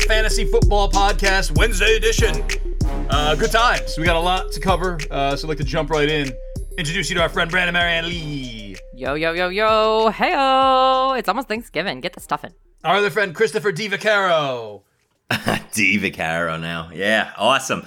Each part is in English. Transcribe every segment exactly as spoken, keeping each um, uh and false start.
Fantasy Football Podcast, Wednesday edition. Uh, good times. We got a lot to cover, uh, so I'd like to jump right in. Introduce you to our friend Brandon Marianne Lee. Yo, yo, yo, yo. Hey-o. It's almost Thanksgiving. Get the stuff in. Our other friend Christopher DiVaccaro. DiVaccaro now. Yeah, awesome.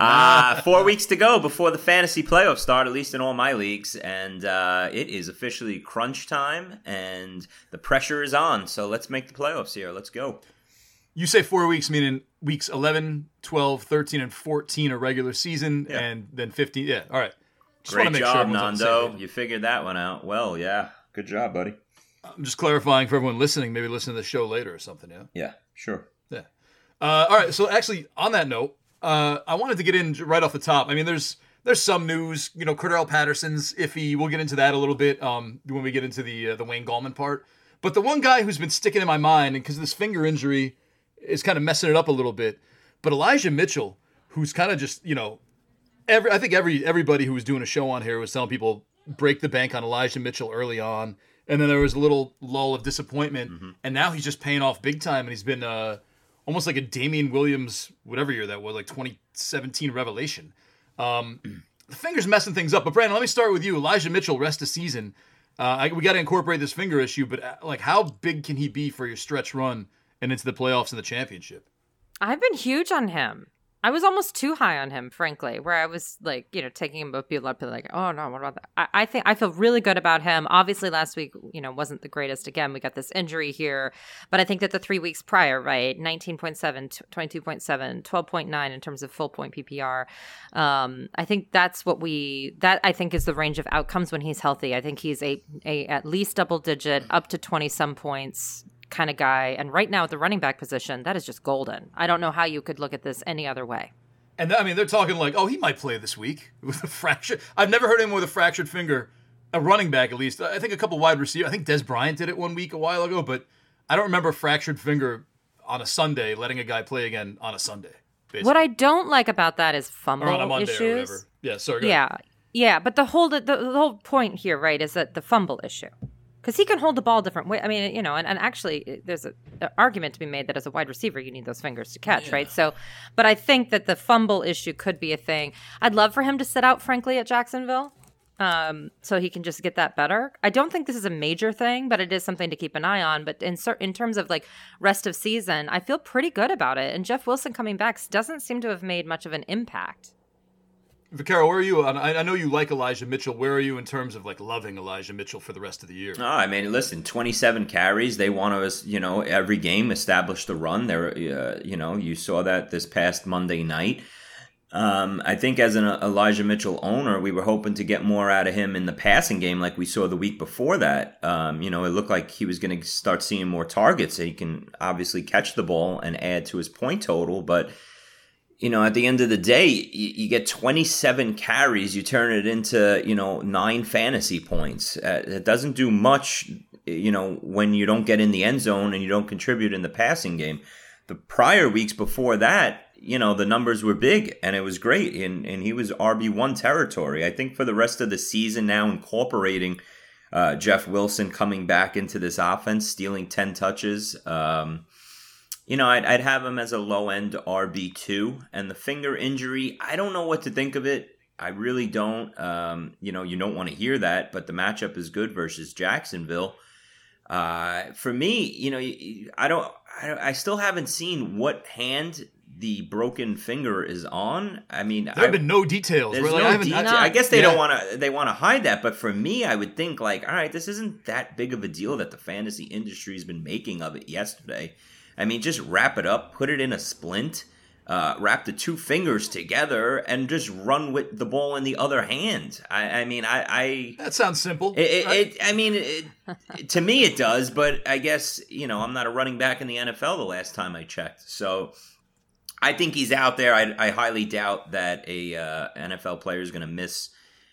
Uh, four weeks to go before the fantasy playoffs start, at least in all my leagues. And uh, it is officially crunch time, and the pressure is on. So let's make the playoffs here. Let's go. You say four weeks, meaning weeks eleven, twelve, thirteen, and fourteen are regular season, yeah. and then fifteen. Yeah, all right. Just Great job, sure Nando. You figured that one out. Well, yeah. Good job, buddy. I'm just clarifying for everyone listening, maybe listen to the show later or something, yeah? Yeah, sure. Yeah. Uh, all right, so actually, on that note, uh, I wanted to get in right off the top. I mean, there's there's some news. You know, Cordell Patterson's iffy. We'll get into that a little bit um, when we get into the uh, the Wayne Gallman part. But the one guy who's been sticking in my mind, and because this finger injury is kind of messing it up a little bit, but Elijah Mitchell, who's kind of just, you know, every I think every everybody who was doing a show on here was telling people break the bank on Elijah Mitchell early on, and then there was a little lull of disappointment, mm-hmm. and now he's just paying off big time, and he's been uh, almost like a Damian Williams, whatever year that was, like twenty seventeen revelation. Um, the finger's messing things up, but Brandon, let me start with you. Elijah Mitchell, rest of season. Uh, I, we got to incorporate this finger issue, but uh, like, how big can he be for your stretch run and into the playoffs and the championship? I've been huge on him. I was almost too high on him, frankly, where I was like, you know, taking him up, people up, like, oh no, what about that? I, I think I feel really good about him. Obviously, last week, you know, wasn't the greatest. Again, we got this injury here, but I think that the three weeks prior, right, nineteen point seven, twenty-two point seven, twelve point nine in terms of full point P P R. Um, I think that's what we, that I think is the range of outcomes when he's healthy. I think he's a, a at least double digit, up to twenty some points kind of guy, and right now at the running back position, that is just golden. I don't know how you could look at this any other way. And I mean, they're talking like, oh, he might play this week with a fracture. I've never heard him with a fractured finger, a running back at least. I think a couple wide receivers. I think Des Bryant did it one week a while ago, but I don't remember a fractured finger on a Sunday letting a guy play again on a Sunday. Basically. What I don't like about that is fumble or on a Monday issues. Or whatever. Yeah, sorry. Go yeah, ahead. yeah, but the whole the, the whole point here, right, is that the fumble issue. Because he can hold the ball different way. I mean, you know, and, and actually there's an argument to be made that as a wide receiver, you need those fingers to catch, yeah. right? So, but I think that the fumble issue could be a thing. I'd love for him to sit out, frankly, at Jacksonville, um, so he can just get that better. I don't think this is a major thing, but it is something to keep an eye on. But in, in terms of like rest of season, I feel pretty good about it. And Jeff Wilson coming back doesn't seem to have made much of an impact. Vaccaro, where are you? I know you like Elijah Mitchell. Where are you in terms of like loving Elijah Mitchell for the rest of the year? Oh, I mean, listen, twenty-seven carries. They want to, you know, every game establish the run. There, uh, you know, you saw that this past Monday night. Um, I think as an Elijah Mitchell owner, we were hoping to get more out of him in the passing game, like we saw the week before that. Um, you know, it looked like he was going to start seeing more targets. So he can obviously catch the ball and add to his point total, but. You know, at the end of the day, you, you get twenty-seven carries, you turn it into, you know, nine fantasy points. Uh, it doesn't do much, you know, when you don't get in the end zone and you don't contribute in the passing game. The prior weeks before that, you know, the numbers were big and it was great. And, and he was R B one territory. I think for the rest of the season now, incorporating uh, Jeff Wilson coming back into this offense, stealing ten touches, um You know, I'd, I'd have him as a low-end R B two. And the finger injury, I don't know what to think of it. I really don't. Um, you know, you don't want to hear that, but the matchup is good versus Jacksonville. Uh, for me, you know, I don't, I, I still haven't seen what hand the broken finger is on. I mean, there have I, been no details. There's really. no I, detail. I guess they yeah. don't want to. They want to hide that. But for me, I would think like, all right, this isn't that big of a deal that the fantasy industry has been making of it yesterday. I mean, just wrap it up, put it in a splint, uh, wrap the two fingers together, and just run with the ball in the other hand. I, I mean, I, I that sounds simple. It, it, right? it I mean, it, to me, it does. But I guess you know, I'm not a running back in the N F L. The last time I checked, so I think he's out there. I, I highly doubt that a uh, N F L player is going to miss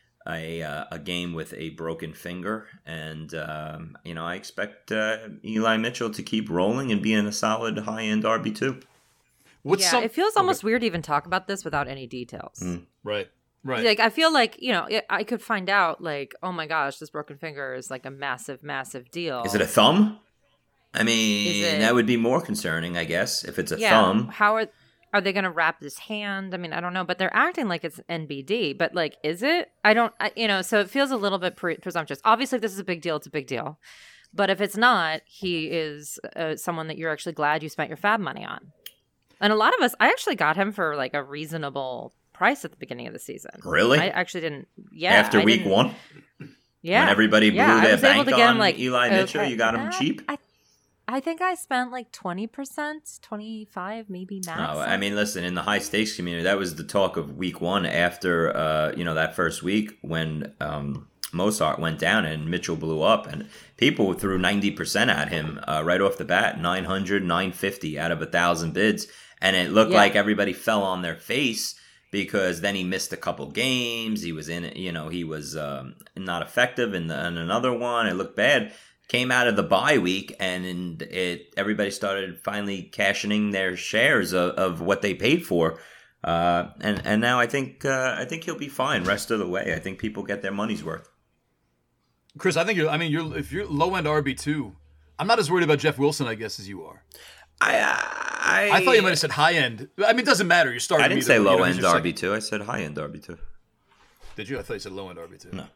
a uh, a game with a broken finger, and um, you know I expect uh, Eli Mitchell to keep rolling and be in a solid high end R B two. What's yeah, some- it feels almost okay. weird to even talk about this without any details. Mm. Right, right. Like I feel like you know I could find out like, oh my gosh, this broken finger is like a massive, massive deal. Is it a thumb? I mean, it, that would be more concerning, I guess, if it's a yeah, thumb. How are are they going to wrap his hand? I mean, I don't know, but they're acting like it's N B D. But like, is it? I don't. I, you know, so it feels a little bit pre- presumptuous. Obviously, if this is a big deal, it's a big deal. But if it's not, he is uh, someone that you're actually glad you spent your fab money on. And a lot of us, I actually got him for like a reasonable price at the beginning of the season. Really? I actually didn't. Yeah. After I week didn't, one? Yeah. When everybody blew yeah, their I was able bank to get on him like, Eli Mitchell, okay, you got him uh, cheap? I, I think I spent like twenty percent, twenty-five maybe max. Oh, I mean, listen, in the high stakes community, that was the talk of week one after, uh, you know, that first week when um, Mozart went down and Mitchell blew up. And people threw ninety percent at him uh, right off the bat, nine hundred, nine fifty out of one thousand bids. And it looked Yeah. like everybody fell on their face because then he missed a couple games. He was in it, you know, he was um, not effective in, the, in another one. It looked bad. Came out of the bye week, and it everybody started finally cashing their shares of, of what they paid for, uh, and and now I think uh, I think he'll be fine rest of the way. I think people get their money's worth. Chris, I think you're. I mean, you're if you're low end R B two, I'm not as worried about Jeff Wilson, I guess, as you are. I I, I thought you might have said high end. I mean, it doesn't matter. You're starting. I didn't say low end R B two. I said high end R B two. Did you? I thought you said low end R B two. No.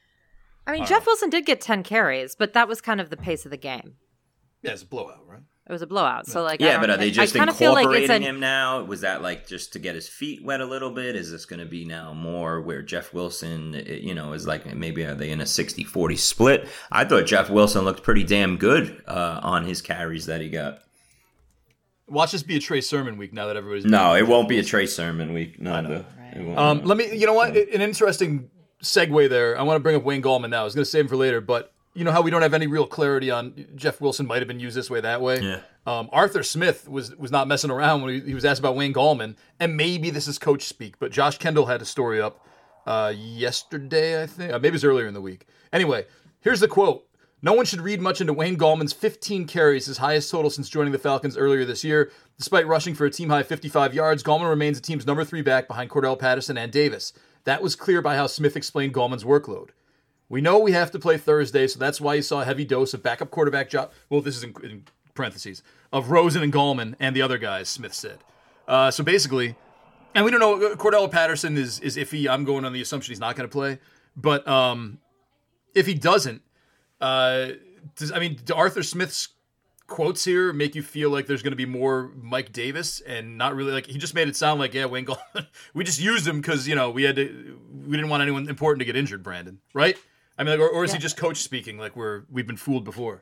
I mean, Jeff Wilson did get ten carries, but that was kind of the pace of the game. Yeah, it's a blowout, right? It was a blowout. So, like, Yeah, I but are they I just kinda feel incorporating like it's a, him now? Was that like just to get his feet wet a little bit? Is this going to be now more where Jeff Wilson, you know, is like maybe are they in a sixty forty split? I thought Jeff Wilson looked pretty damn good uh, on his carries that he got. Watch this be a Trey Sermon week now that everybody's. No, it won't be a Trey Sermon week. No, no. It won't. Um, let me. You know what? An interesting segue there. I want to bring up Wayne Gallman now. I was going to save him for later, but you know how we don't have any real clarity on Jeff Wilson might have been used this way, that way. Yeah. Um, Arthur Smith was was not messing around when he, he was asked about Wayne Gallman, and maybe this is coach speak, but Josh Kendall had a story up uh, yesterday, I think. Uh, maybe it was earlier in the week. Anyway, here's the quote. No one should read much into Wayne Gallman's fifteen carries, his highest total since joining the Falcons earlier this year. Despite rushing for a team-high fifty-five yards, Gallman remains the team's number three back behind Cordell Patterson and Davis. That was clear by how Smith explained Gallman's workload. We know we have to play Thursday, so that's why you saw a heavy dose of backup quarterback job. Well, this is in, in parentheses of Rosen and Gallman and the other guys, Smith said. Uh, so basically, and we don't know. Cordell Patterson is is iffy. I'm going on the assumption he's not going to play, but um, if he doesn't, uh, does I mean, do Arthur Smith's quotes here make you feel like there's going to be more Mike Davis and not really like he just made it sound like yeah Wayne Gallman we just used him because you know we had to we didn't want anyone important to get injured, Brandon, right? I mean, like, or, or is yeah. he just coach speaking like we're we've been fooled before?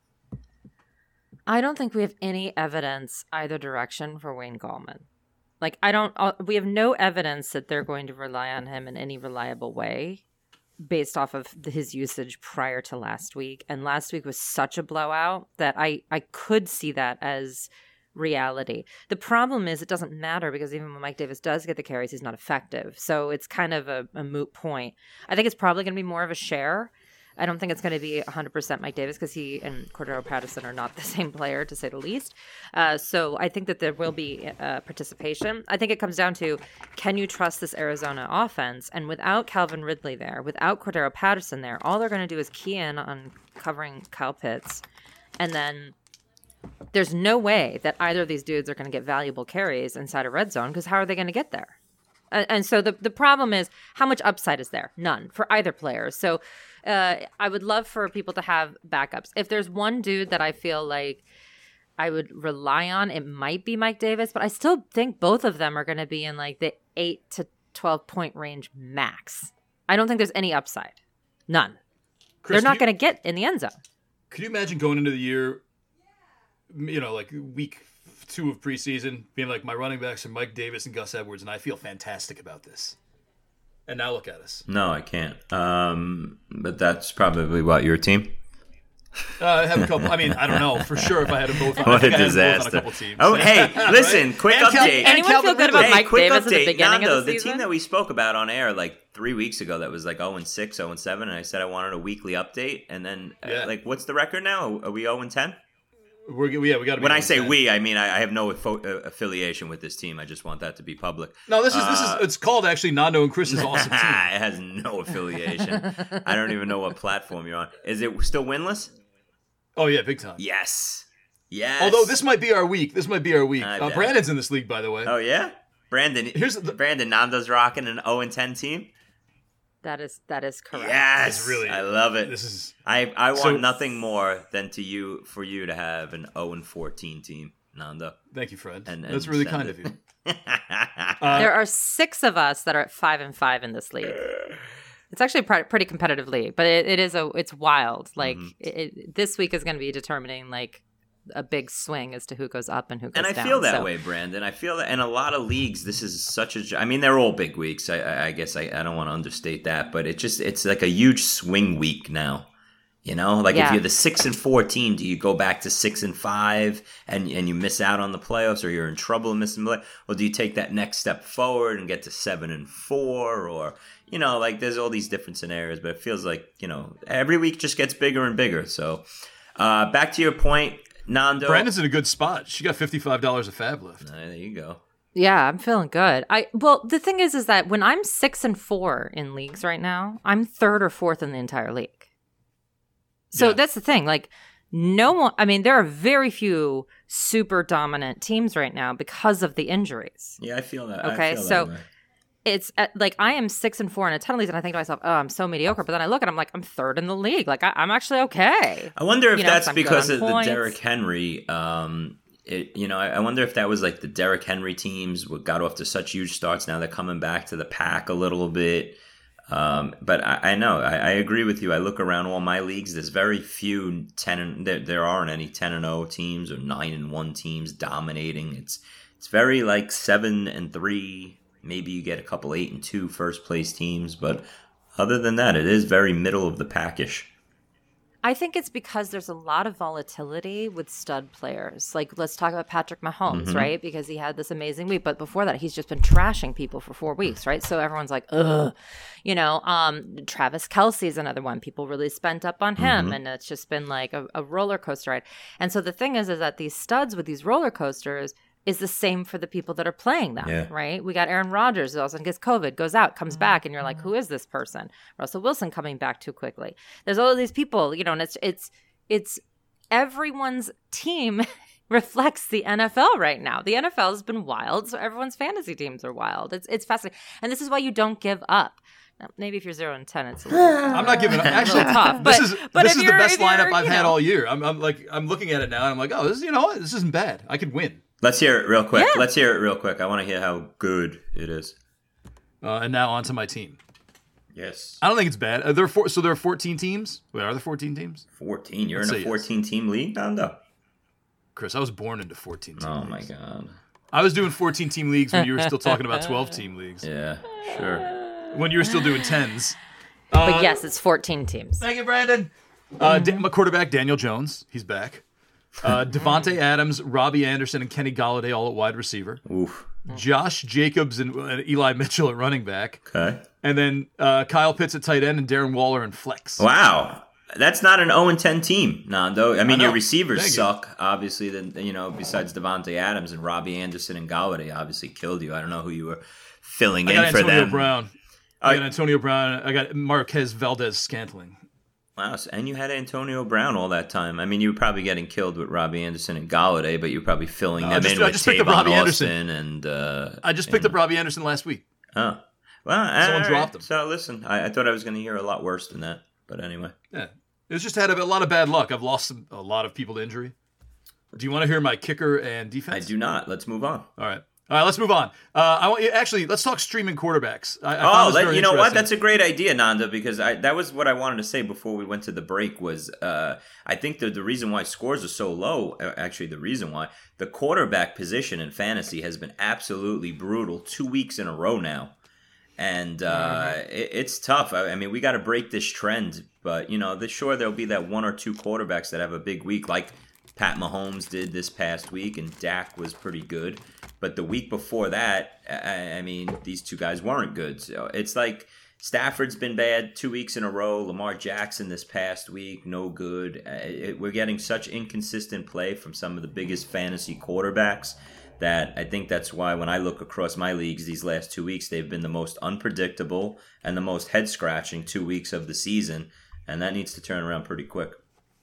I don't think we have any evidence either direction for Wayne Gallman. Like, I don't, uh, we have no evidence that they're going to rely on him in any reliable way based off of the, his usage prior to last week. And last week was such a blowout that I, I could see that as reality. The problem is it doesn't matter because even when Mike Davis does get the carries, he's not effective. So it's kind of a, a moot point. I think it's probably going to be more of a share. I don't think it's going to be one hundred percent Mike Davis because he and Cordero Patterson are not the same player, to say the least. Uh, so I think that there will be uh, participation. I think it comes down to, can you trust this Arizona offense? And without Calvin Ridley there, without Cordero Patterson there, all they're going to do is key in on covering Kyle Pitts. And then there's no way that either of these dudes are going to get valuable carries inside a red zone because how are they going to get there? And, and so the, the problem is, how much upside is there? None for either player. So uh, I would love for people to have backups. If there's one dude that I feel like I would rely on, it might be Mike Davis, but I still think both of them are going to be in like the eight to twelve point range max. I don't think there's any upside. None. Chris, They're not going to get in the end zone. Could you imagine going into the year, you know, like week two of preseason, being like, my running backs are Mike Davis and Gus Edwards, and I feel fantastic about this. And now look at us. No, I can't. Um, but that's probably what, your team? Uh, I have a couple. I mean, I don't know for sure if I had them both. On, What I a think I had them both on a disaster! couple teams. Oh, hey, listen, Right? quick And Cal- update. and Anyone Calvin feel good Ridley. about Hey, Mike quick Davis at the update. beginning Nando, of the the season? team that we spoke about on air like three weeks ago that was like oh and six, oh and seven, and I said I wanted a weekly update, and then uh, Yeah. like, what's the record now? Are we oh and ten? We're, yeah, we got to. When I say we, I mean I, I have no affo- uh, affiliation with this team. I just want that to be public. No, this is this Uh, is. It's called actually Nando and Chris's awesome team. it has no affiliation. I don't even know what platform you're on. Is it still winless? Oh yeah, big time. Yes. Yes. Although this might be our week. This might be our week. I Uh, bet. Brandon's in this league, by the way. Oh yeah, Brandon. Here's the- Brandon Nando's rocking an oh and ten team. That is that is correct. Yes, It's really- I love it. This is I I want So- nothing more than to you for you to have an oh and fourteen team, Nando. thank you, Fred. And, and That's really send kind it. of you. uh, Uh, There are six of us that are at five and five in this league. It's actually a pre- pretty competitive league, but it, it is a it's wild. Like Mhm. it, it, this week is going to be determining like a big swing as to who goes up and who goes and I down. feel that So- way, Brandon. I feel that in a lot of leagues, this is such a. I mean, they're all big weeks. I, I, I guess I, I don't want to understate that, but it just it's like a huge swing week now. You know, like if Yeah. you're the six and four team, do you go back to six and five and and you miss out on the playoffs, or you're in trouble missing the play, or do you take that next step forward and get to seven and four, or you know, like there's all these different scenarios, but it feels like you know every week just gets bigger and bigger. So, uh, back to your point. Nando, Brandon's in a good spot. She got fifty-five dollars of fab left. Uh, there you go. Yeah, I'm feeling good. I well, the thing is, is that when I'm six and four in leagues right now, I'm third or fourth in the entire league. So Yeah. that's the thing. Like, no one. I mean, there are very few super dominant teams right now because of the injuries. Yeah, I feel that. Okay, I feel so- that way. It's uh, like I am six and four in a ton of leagues, and I think to myself, "Oh, I'm so mediocre." But then I look and I'm like, I'm third in the league. Like I, I'm actually okay. I wonder if you know, that's I'm good because on of the points. Derrick Henry. Um, it, you know, I, I wonder if that was like the Derrick Henry teams what got off to such huge starts. Now they're coming back to the pack a little bit. Um, but I, I know I, I agree with you. I look around all my leagues. There's very few ten. And, there there aren't any ten and zero teams or nine and one teams dominating. It's it's very like seven and three. Maybe you get a couple eight and two first place teams, but other than that, it is very middle of the packish. I think it's because there's a lot of volatility with stud players. Like, let's talk about Patrick Mahomes, Mhm. right? Because he had this amazing week, but before that, he's just been trashing people for four weeks, right? So everyone's like, ugh, you know. Um, Travis Kelce is another one. People really spent up on him, Mhm. and it's just been like a, a roller coaster ride. And so the thing is, is that these studs with these roller coasters is the same for the people that are playing them, Yeah. right? We got Aaron Rodgers who all of a sudden gets COVID, goes out, comes back, and you're like, who is this person? Russell Wilson coming back too quickly. There's all of these people, you know, and it's it's it's everyone's team reflects the N F L right now. The N F L has been wild, so everyone's fantasy teams are wild. It's it's fascinating, and this is why you don't give up. Now, maybe if you're zero and ten, it's a little, I'm not giving up. Actually, tough, this but- is but this if is the you're- best if you're, lineup I've you had know- all year. I'm, I'm like I'm looking at it now, and I'm like, oh, this, you know what? This isn't bad. I could win. Let's hear it real quick. Yeah. Let's hear it real quick. I want to hear how good it is. Uh, and now onto my team. Yes. I don't think it's bad. Uh, there are four, so there are fourteen teams. Wait, are there fourteen teams? fourteen. You're Let's in a say yes. fourteen team league? No, no. Chris, I was born into fourteen team Oh, leagues. my God. I was doing fourteen team leagues when you were still talking about twelve team leagues. Yeah, sure. When you were still doing tens. but Uh, yes, it's fourteen teams. Thank you, Brandon. Uh, Da- my quarterback, Daniel Jones. He's back. Uh, Devontae Adams, Robbie Anderson, and Kenny Galladay all at wide receiver. Oof. Josh Jacobs and, and Eli Mitchell at running back. Okay. And then uh, Kyle Pitts at tight end and Darren Waller in flex. Wow. That's not an oh and ten team, Nando. I mean, I your know. receivers Thank you. suck, obviously. Then you know, besides Devontae Adams and Robbie Anderson and Galladay, obviously killed you. I don't know who you were filling I in got for Antonio them. Brown. I Uh, got Antonio Brown. I got Marquez Valdez Scantling. Wow, so- and you had Antonio Brown all that time. I mean, you were probably getting killed with Robbie Anderson and Galladay, but you were probably filling No, I them just- in I with just picked up Tavon Robbie Austin Anderson. and. Uh, I just picked and- up Robbie Anderson last week. Oh, well, Someone all right. dropped him. So listen, I, I thought I was going to hear a lot worse than that, but anyway. Yeah. It was just had a, a lot of bad luck. I've lost some, a lot of people to injury. Do you want to hear my kicker and I defense? do not. Let's move on. All right. All right, let's move on. Uh, I want actually let's talk streaming quarterbacks. I, I Oh, found this let, very you know what? interesting. That's a great idea, Nanda, because I, that was what I wanted to say before we went to the break was uh, I think the, the reason why scores are so low, uh, actually the reason why, the quarterback position in fantasy has been absolutely brutal two weeks in a row now. And uh, Mm-hmm. it, it's tough. I, I mean, we got to break this trend, but, you know, the, sure, there'll be that one or two quarterbacks that have a big week, like Pat Mahomes did this past week, and Dak was pretty good. But the week before that, I, I mean, these two guys weren't good. So it's like Stafford's been bad two weeks in a row. Lamar Jackson this past week, no good. Uh, it, we're getting such inconsistent play from some of the biggest fantasy quarterbacks that I think that's why when I look across my leagues these last two weeks, they've been the most unpredictable and the most head-scratching two weeks of the season. And that needs to turn around pretty quick.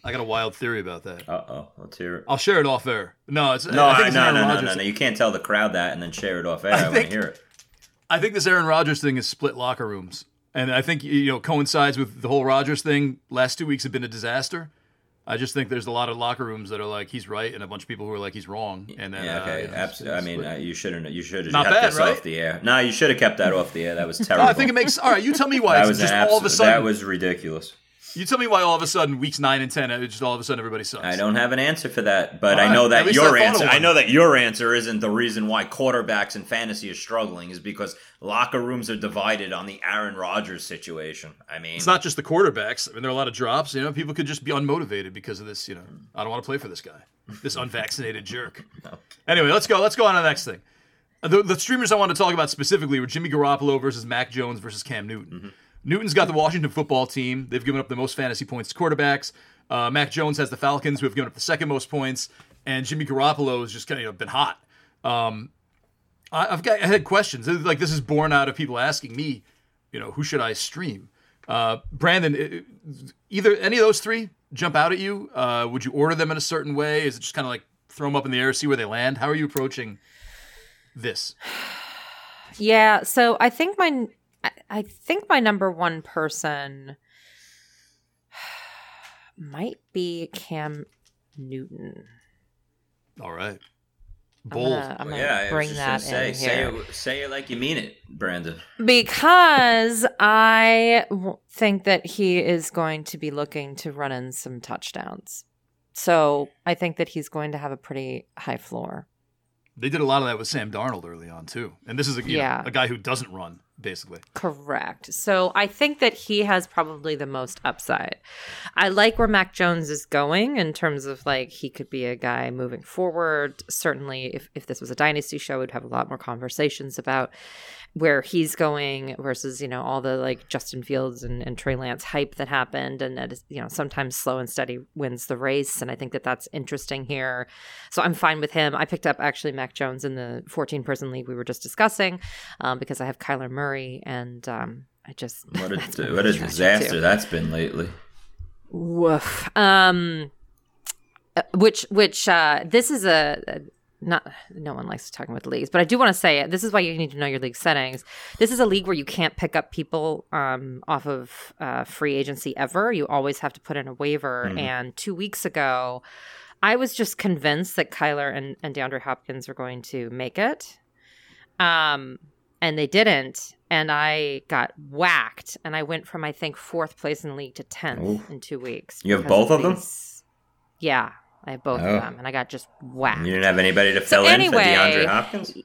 I got a wild theory about that. Uh oh, let's hear it. I'll share it off air. No, it's No, I think I, it's no, Aaron no, no, Rodgers no, no. thing. You can't tell the crowd that and then share it off air. I, I want think- to hear it. I think this Aaron Rodgers thing is split locker rooms, and I think you know coincides with the whole Rodgers thing. Last two weeks have been a disaster. I just think there's a lot of locker rooms that are like he's right, and a bunch of people who are like he's wrong. And then, Yeah, okay, uh, it's- absolutely. I it's mean, split. uh, you shouldn't. You should have Not kept bad, this right? off the air. No, you should have kept that off the air. That was No, terrible. I think it makes. All right, you tell me why. that It's was just an all of a abs- sudden. That was ridiculous. You tell me why all of a sudden weeks nine and ten, it's just all of a sudden everybody sucks. I don't have an answer for that, but All I right, know at that least your I thought of answer. I one. know that your answer isn't the reason why quarterbacks in fantasy are struggling. Is because locker rooms are divided on the Aaron Rodgers situation. I mean, It's not just the quarterbacks. I mean, there are a lot of drops. You know, people could just be unmotivated because of this. You know, I don't want to play for this guy, this unvaccinated jerk. Anyway, let's go. Let's go on to the next thing. The, the streamers I wanted to talk about specifically were Jimmy Garoppolo versus Mac Jones versus Cam Newton. Mm-hmm. Newton's got the Washington football team. They've given up the most fantasy points to quarterbacks. Uh, Mac Jones has the Falcons, who have given up the second most points, and Jimmy Garoppolo has just kind of you know, been hot. Um, I, I've got I had questions. Like this is born out of people asking me, you know, who should I stream? Uh, Brandon, it- either any of those three jump out at you? Uh, would you order them in a certain way? Is it just kind of like throw them up in the air, see where they land? How are you approaching this? Yeah, so I think my I- I think my number one person might be Cam Newton. All right, I'm bold. gonna, I'm Well, gonna yeah, I was bring just that gonna say, in say here. it, say it like you mean it, Brandon. Because I w- think that he is going to be looking to run in some touchdowns. So I think that he's going to have a pretty high floor. They did a lot of that with Sam Darnold early on too, and this is a, you Yeah. know, a guy who doesn't run basically. Correct. So I think that he has probably the most upside. I like where Mac Jones is going in terms of like he could be a guy moving forward. Certainly, if, if this was a dynasty show, we'd have a lot more conversations about where he's going versus, you know, all the like Justin Fields and, and Trey Lance hype that happened. And that is, you know, sometimes slow and steady wins the race. And I think that that's interesting here. So I'm fine with him. I picked up actually Mac Jones in the fourteen person league we were just discussing um, because I have Kyler Murray and um, I just. What a that's my what a strategy, disaster too. that's been lately. Woof. Um, uh, which which uh, this is a, a not no one likes talking about the leagues, but I do want to say it. This is why you need to know your league settings. This is a league where you can't pick up people um, off of uh, free agency ever. You always have to put in a waiver. Mhm. And two weeks ago, I was just convinced that Kyler and, and DeAndre Hopkins were going to make it, um, and they didn't. And I got whacked, and I went from I think fourth place in the league to tenth Ooh. in two weeks. You have because both of them? these- Yeah, I have both Oh. of them, and I got just whacked. You didn't have anybody to So fill in for anyway- DeAndre Hopkins?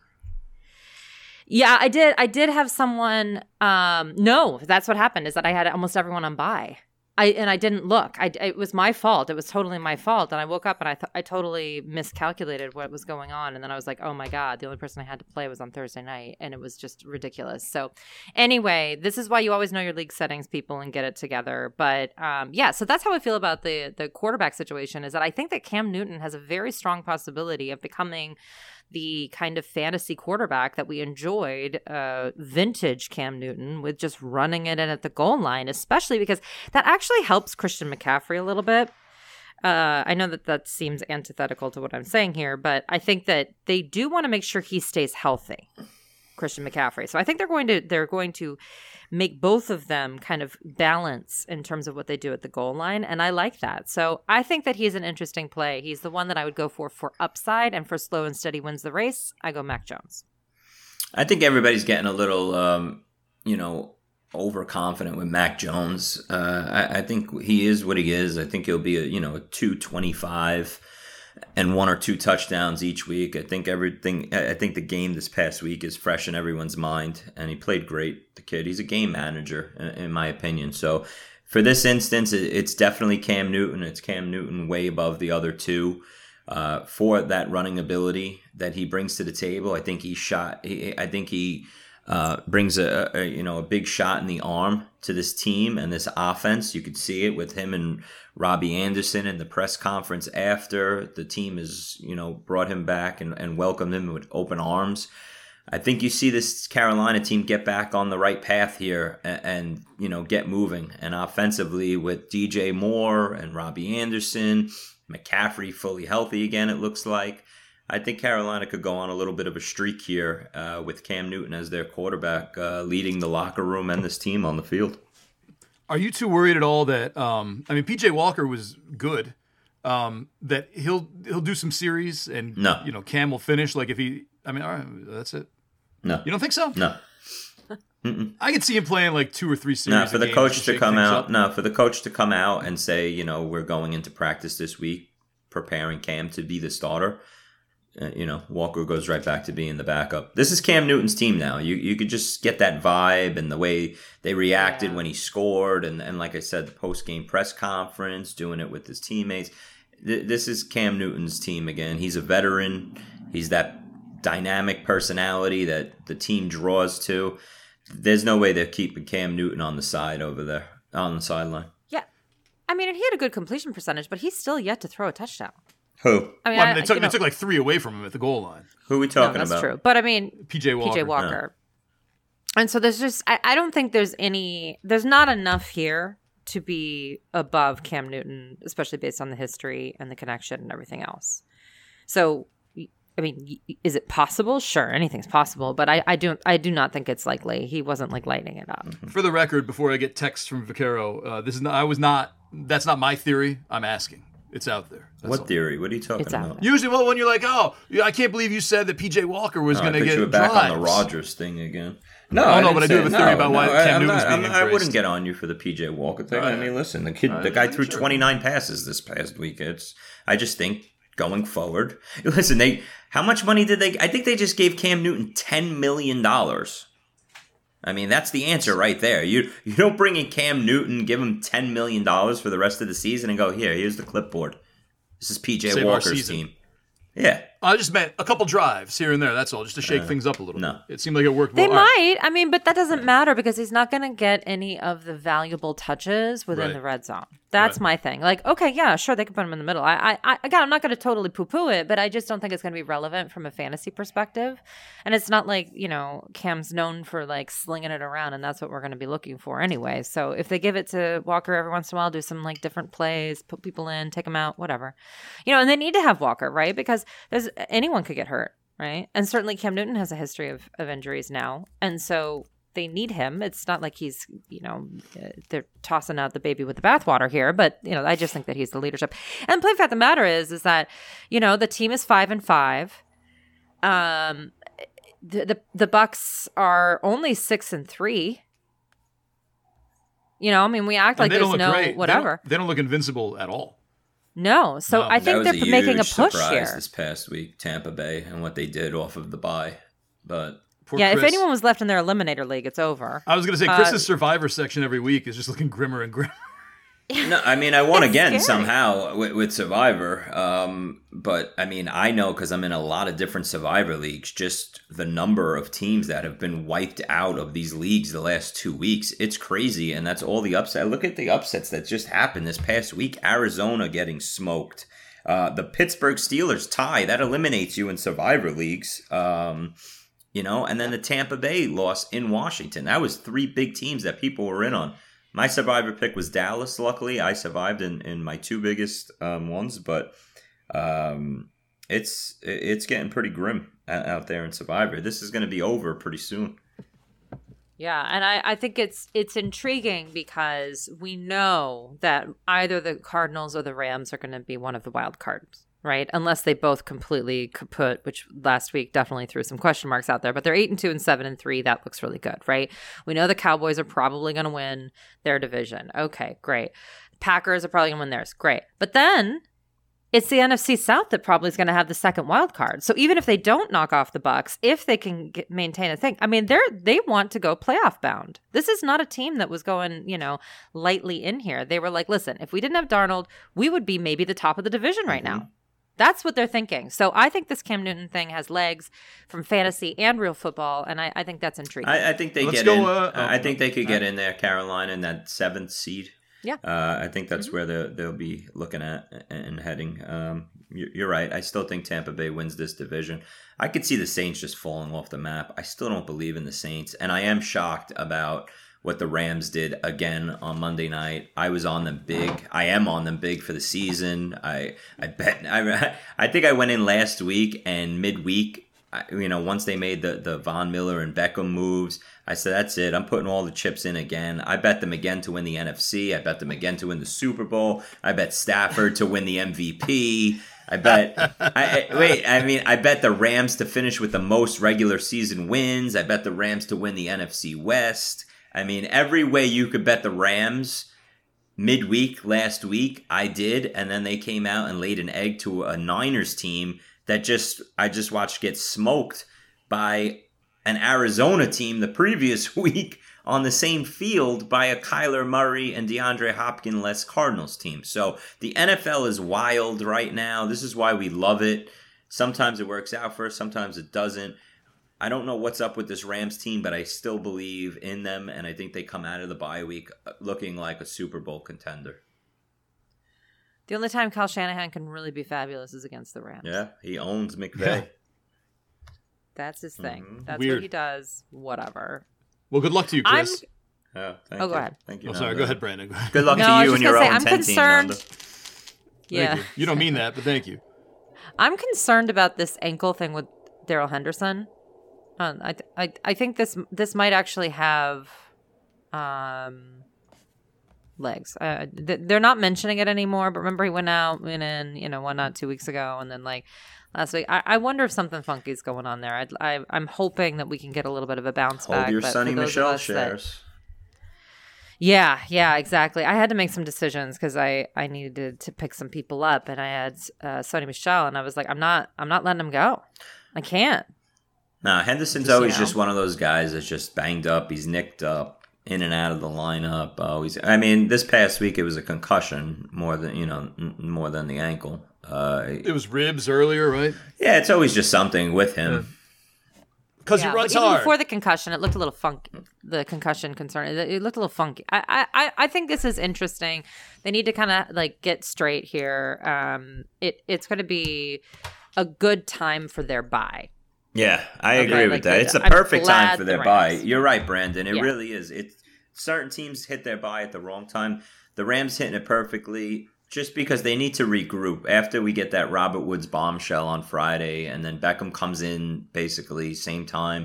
Yeah, I did. I did have someone. Um, no, that's what happened. Is that I had almost everyone on buy. I and I didn't look. I it was my fault. It was totally my fault. And I woke up and I th- I totally miscalculated what was going on. And then I was like, oh my god, the only person I had to play was on Thursday night, and it was just ridiculous. So anyway, this is why you always know your league settings, people, and get it together. But um, yeah, so that's how I feel about the the quarterback situation. Is that I think that Cam Newton has a very strong possibility of becoming the kind of fantasy quarterback that we enjoyed, uh, vintage Cam Newton, with just running it in at the goal line, especially because that actually helps Christian McCaffrey a little bit. Uh, I know that that seems antithetical to what I'm saying here, but I think that they do want to make sure he stays healthy, Christian McCaffrey. So I think they're going to they're going to make both of them kind of balance in terms of what they do at the goal line, and I like that. So I think that he's an interesting play. He's the one that I would go for for upside, and for slow and steady wins the race, I go Mac Jones. I think everybody's getting a little, um, you know, overconfident with Mac Jones. Uh, I, I think he is what he is. I think he'll be a, you know, a two twenty-five and one or two touchdowns each week. I think everything. I think the game this past week is fresh in everyone's mind, and he played great. The kid, he's a game manager, in, in my opinion. So, for this instance, it, it's definitely Cam Newton. It's Cam Newton way above the other two uh, for that running ability that he brings to the table. I think he shot. He, I think he. Uh, brings a, a you know a big shot in the arm to this team and this offense. You could see it with him and Robbie Anderson in the press conference after the team has you know brought him back and, and welcomed him with open arms. I think you see this Carolina team get back on the right path here and, and you know, get moving. And offensively with D J Moore and Robbie Anderson, McCaffrey fully healthy again, it looks like. I think Carolina could go on a little bit of a streak here uh, with Cam Newton as their quarterback, uh, leading the locker room and this team on the field. Are you too worried at all that, um, I mean, P J Walker was good, um, that he'll he'll do some series and, no. you know, Cam will finish? Like if he, I mean, all right, that's it. No. You don't think so? No. Mm-mm. I could see him playing like two or three series. No, for the coach to come out. Up. No, for the coach to come out and say, you know, we're going into practice this week, preparing Cam to be the starter. Uh, you know, Walker goes right back to being the backup. This is Cam Newton's team now. You you could just get that vibe and the way they reacted yeah. when he scored, and and like I said, the post game press conference, doing it with his teammates. Th- this is Cam Newton's team again. He's a veteran. He's that dynamic personality that the team draws to. There's no way they're keeping Cam Newton on the side over there, on the sideline. Yeah. I mean, and he had a good completion percentage, but he's still yet to throw a touchdown. Who? I mean, well, I mean I, they, took, you know, they took like three away from him at the goal line. Who are we talking no, that's about? That's true. But I mean, P J Walker. P J Walker. No. And so there's just, I, I don't think there's any, there's not enough here to be above Cam Newton, especially based on the history and the connection and everything else. So, I mean, is it possible? Sure, anything's possible, but I, I do I do not think it's likely. He wasn't like lighting it up. For the record, before I get texts from Vaccaro, uh, this is not, I was not. That's not my theory. I'm asking. It's out there. That's what all. Theory? What are you talking it's about? Usually, well, when you're like, oh, I can't believe you said that P J Walker was oh, going to get you were back drives. on the Rodgers thing again. No, oh, I no, but I do have a theory no, about no, why Cam Newton's being not, I wouldn't get on you for the P J Walker thing. Right. I mean, listen, the kid, right. the guy threw sure. twenty-nine passes this past week. It's. I just think. Going forward, listen. They how much money did they? I think they just gave Cam Newton ten million dollars. I mean, that's the answer right there. You you don't bring in Cam Newton, give him ten million dollars for the rest of the season, and go here. Here's the clipboard. This is P J Save Walker's team. Yeah, I just meant a couple drives here and there. That's all, just to shake uh, things up a little. No, bit. It seemed like it worked. They well. might. Right. I mean, but that doesn't matter because he's not going to get any of the valuable touches within right. the red zone. That's right. my thing. Like, okay, yeah, sure, they can put him in the middle. I, I, again, I'm not going to totally poo-poo it, but I just don't think it's going to be relevant from a fantasy perspective. And it's not like, you know, Cam's known for like slinging it around, and that's what we're going to be looking for anyway. So if they give it to Walker every once in a while, do some like different plays, put people in, take them out, whatever, you know. And they need to have Walker, right? Because there's anyone could get hurt, right? And certainly Cam Newton has a history of, of injuries now, and so they need him. It's not like he's, you know, they're tossing out the baby with the bathwater here, but, you know, I just think that he's the leadership. And the plain fact of the matter is, is that, you know, the team is five and five. Um, the, the, the Bucks are only six and three. You know, I mean, we act like there's no great. whatever. They don't, they don't look invincible at all. No. So no. I think they're a making a huge push surprise here. This past week, Tampa Bay, and what they did off of the bye. But Poor yeah, Chris. If anyone was left in their eliminator league, it's over. I was going to say, Chris's uh, Survivor section every week is just looking grimmer and grimmer. No, I mean, I won again scary. somehow with, with Survivor. Um, but, I mean, I know because I'm in a lot of different Survivor leagues, just the number of teams that have been wiped out of these leagues the last two weeks. It's crazy, and that's all the upset. Look at the upsets that just happened this past week. Arizona getting smoked. Uh, the Pittsburgh Steelers tie. That eliminates you in Survivor leagues. Um You know, and then the Tampa Bay loss in Washington. That was three big teams that people were in on. My survivor pick was Dallas. Luckily, I survived in, in my two biggest um, ones, but um, it's it's getting pretty grim out there in Survivor. This is going to be over pretty soon. Yeah, and I, I think it's it's intriguing because we know that either the Cardinals or the Rams are going to be one of the wild cards. Right, unless they both completely kaput, which last week definitely threw some question marks out there. But they're eight and two and seven and three. That looks really good, right? We know the Cowboys are probably going to win their division. Okay, great. Packers are probably going to win theirs. Great. But then it's the N F C South that probably is going to have the second wild card. So even if they don't knock off the Bucks, if they can get, maintain a thing, I mean, they're they want to go playoff bound. This is not a team that was going, you know, lightly in here. They were like, listen, if we didn't have Darnold, we would be maybe the top of the division right Mm-hmm. now. That's what they're thinking. So I think this Cam Newton thing has legs from fantasy and real football, and I, I think that's intriguing. I, I think they Let's get go, in. Uh, I think they could get right. in there, Carolina, in that seventh seed. Yeah. Uh, I think that's Mm-hmm. where they'll, they'll be looking at and heading. Um, you're right. I still think Tampa Bay wins this division. I could see the Saints just falling off the map. I still don't believe in the Saints. And I am shocked about what the Rams did again on Monday night. I was on them big. I am on them big for the season. I I bet. I, I think I went in last week and midweek, you know, once they made the, the Von Miller and Beckham moves, I said, that's it. I'm putting all the chips in again. I bet them again to win the N F C. I bet them again to win the Super Bowl. I bet Stafford to win the M V P. I bet, I, I, wait, I mean, I bet the Rams to finish with the most regular season wins. I bet the Rams to win the N F C West. I mean, every way you could bet the Rams midweek last week, I did. And then they came out and laid an egg to a Niners team that just, I just watched get smoked by an Arizona team the previous week on the same field by a Kyler Murray and DeAndre Hopkins-less Cardinals team. So the N F L is wild right now. This is why we love it. Sometimes it works out for us, sometimes it doesn't. I don't know what's up with this Rams team, but I still believe in them, and I think they come out of the bye week looking like a Super Bowl contender. The only time Kyle Shanahan can really be fabulous is against the Rams. Yeah, he owns McVay. Yeah. That's his thing. Mhm. That's Weird. what he does. Whatever. Well, good luck to you, Chris. Oh, thank Oh, you. go ahead. Thank you. Oh, sorry. Nando. Go ahead, Brandon. Go ahead. Good luck No, to I was you just and your gonna say, own I'm ten concerned- team, Nando. Thank Yeah. you. You don't mean that, but thank you. I'm concerned about this ankle thing with Daryl Henderson. Uh, I, I I think this this might actually have um legs. Uh, th- they're not mentioning it anymore, but remember he went out, went in, you know, whatnot two weeks ago, and then like last week. I, I wonder if something funky is going on there. I'd, I I'm hoping that we can get a little bit of a bounce Hold back. your but for Sonny those of Michelle us that- shares. Yeah, yeah, exactly. I had to make some decisions because I, I needed to pick some people up, and I had uh, Sonny Michelle, and I was like, I'm not I'm not letting him go. I can't. Nah, Henderson's Just, always you know. just one of those guys that's just banged up. He's nicked up, in and out of the lineup. Always. I mean, this past week it was a concussion more than you know, n- more than the ankle. Uh, It was ribs earlier, right? yeah, it's always just something with him. Because Yeah, he runs but even hard. before the concussion, it looked a little funky. The concussion concern, it, it looked a little funky. I, I, I think this is interesting. They need to kind of like get straight here. Um, it, it's going to be a good time for their bye. Yeah, I Okay, agree like with that. the- It's the I'm perfect time glad for the their bye. Rams- You're right, Brandon. It Yeah. really is. It's certain teams hit their bye at the wrong time. The Rams hitting it perfectly just because they need to regroup after we get that Robert Woods bombshell on Friday, and then Beckham comes in basically same time.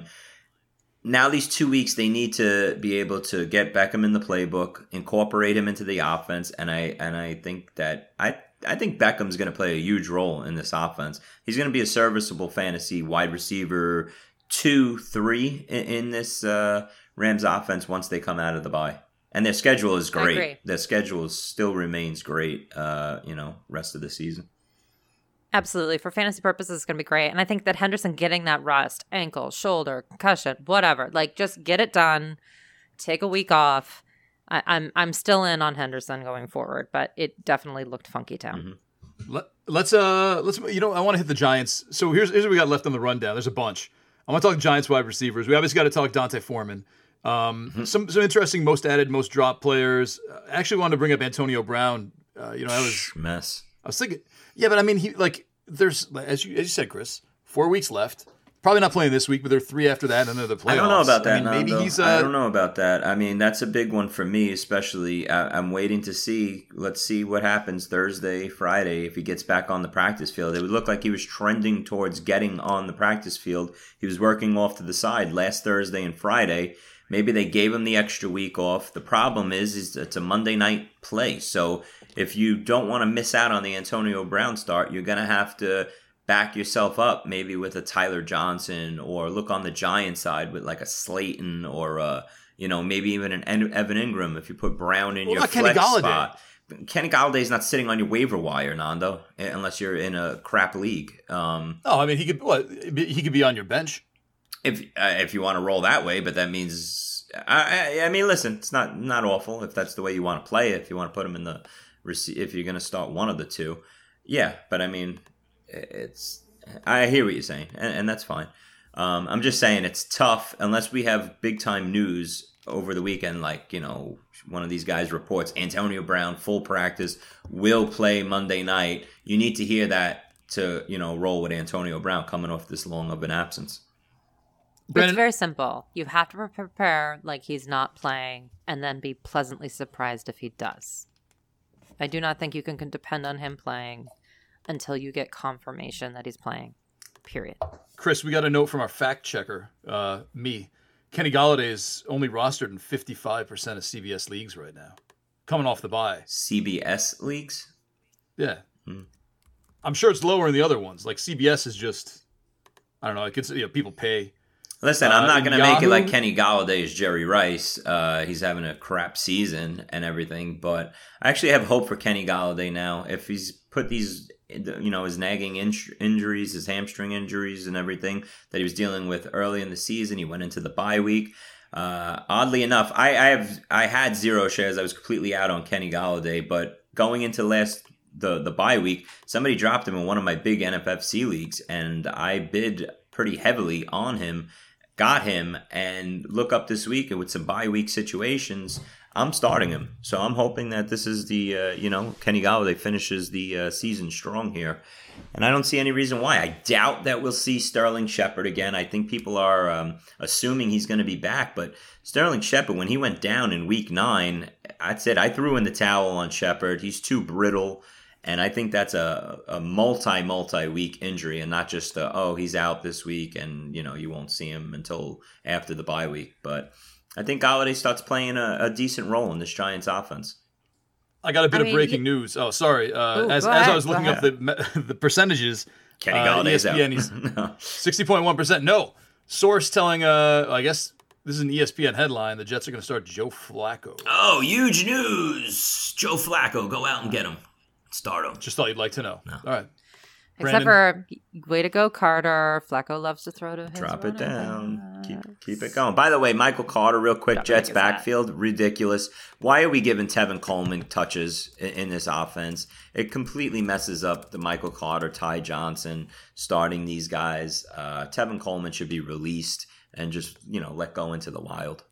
Now these two weeks they need to be able to get Beckham in the playbook, incorporate him into the offense, and I and I think that I I think Beckham's going to play a huge role in this offense. He's going to be a serviceable fantasy wide receiver two, three in, in this uh, Rams offense once they come out of the bye. And their schedule is I agree. great. Their schedule still remains great. Uh, you know, rest of the season. Absolutely. For fantasy purposes, it's going to be great. And I think that Henderson getting that rust, ankle, shoulder, concussion, whatever, like just get it done. Take a week off. I, I'm I'm still in on Henderson going forward, but it definitely looked funky town. Mm-hmm. Let, let's uh let's you know I want to hit the Giants. So here's here's what we got left on the rundown. There's a bunch. I want to talk Giants wide receivers. We obviously got to talk Dante Foreman. Um, Mm-hmm. some some interesting most added, most dropped players. Uh, I actually wanted to bring up Antonio Brown. Uh, you know, I was Mess. I was thinking, yeah, but I mean, he like there's as you as you said, Chris, four weeks left. Probably not playing this week, but there are three after that, and then the playoffs. I don't know about that. I mean, maybe Nando. he's. Uh, I don't know about that. I mean, that's a big one for me, especially. I, I'm waiting to see. Let's see what happens Thursday, Friday, if he gets back on the practice field. It would look like he was trending towards getting on the practice field. He was working off to the side last Thursday and Friday. Maybe they gave him the extra week off. The problem is, is it's a Monday night play. So if you don't want to miss out on the Antonio Brown start, you're going to have to back yourself up maybe with a Tyler Johnson, or look on the Giants side with like a Slayton, or uh, you know, maybe even an Evan Ingram if you put Brown in What your about Kenny flex Golladay? spot. Kenny Galladay's not sitting on your waiver wire, Nando, unless you're in a crap league. Um, oh, I mean, he could. What he could be on your bench. if uh, if you want to roll that way, but that means I, I I mean, listen, it's not not awful if that's the way you want to play it. If you want to put him in the rece- if you're going to start one of the two, yeah. But I mean, it's I hear what you're saying, and, and that's fine. Um, I'm just saying it's tough unless we have big time news over the weekend, like, you know, one of these guys reports Antonio Brown, full practice, will play Monday night, you need to hear that to, you know, roll with Antonio Brown coming off this long of an absence. Brandon? It's very simple. You have to prepare like he's not playing and then be pleasantly surprised if he does. I do not think you can, can depend on him playing until you get confirmation that he's playing, period. Chris, we got a note from our fact checker, uh, me. Kenny Golladay is only rostered in fifty-five percent of C B S leagues right now, coming off the bye. C B S leagues? Yeah. Hmm. I'm sure it's lower in the other ones. Like C B S is just, I don't know, it's, you know, people pay. Listen, I'm not uh, going to make it like Kenny Golladay is Jerry Rice. Uh, he's having a crap season and everything, but I actually have hope for Kenny Golladay now. If he's put these, you know, his nagging in- injuries, his hamstring injuries and everything that he was dealing with early in the season, he went into the bye week. Uh, oddly enough, I, I have I had zero shares. I was completely out on Kenny Golladay, but going into last the the bye week, somebody dropped him in one of my big N F F C leagues, and I bid pretty heavily on him. Got him, and look up this week and with some bye week situations, I'm starting him. So I'm hoping that this is the, uh, you know, Kenny Golladay finishes the uh, season strong here. And I don't see any reason why. I doubt that we'll see Sterling Shepard again. I think people are um, assuming he's going to be back. But Sterling Shepard, when he went down in week nine, I said I threw in the towel on Shepard. He's too brittle. And I think that's a, a multi, multi-week injury and not just, a, oh, he's out this week and, you know, you won't see him until after the bye week. But I think Golladay starts playing a, a decent role in this Giants offense. I got a bit I of mean, breaking you... news. Oh, sorry. Uh, Ooh, as as I was looking up the the percentages, Kenny Golladay uh, E S P N, is out. He's sixty point one percent. No. Source telling, uh, I guess this is an E S P N headline, the Jets are going to start Joe Flacco. Oh, huge news. Joe Flacco, go out and get him. Start him. Just thought you'd like to know. No. All right. Except Brandon. for, way to go, Carter. Flacco loves to throw to his Drop it down. Keep, keep it going. By the way, Michael Carter, real quick, Don't Jets backfield, that. ridiculous. Why are we giving Tevin Coleman touches in, in this offense? It completely messes up the Michael Carter, Ty Johnson, starting these guys. Uh, Tevin Coleman should be released and just, you know, let go into the wild.